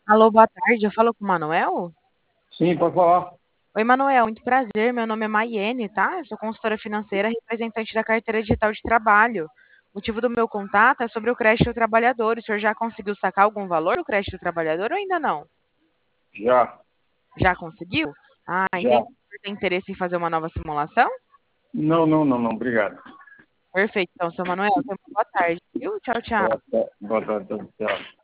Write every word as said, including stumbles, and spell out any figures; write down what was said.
Alô, boa tarde. Eu falo com o Manuel? Sim, pode falar. Oi, Manuel, muito prazer. Meu nome é Maiene, tá? Eu sou consultora financeira, representante da carteira digital de trabalho. O motivo do meu contato é sobre o crédito trabalhador. O senhor já conseguiu sacar algum valor do crédito trabalhador ou ainda não? Já, Já conseguiu? Ah, já. entendi. O senhor tem interesse em fazer uma nova simulação? Não, não, não, não, obrigado. Perfeito. Então, seu Manuel, tenha uma boa tarde, viu? Tchau, tchau. Boa tarde, boa tarde, tchau.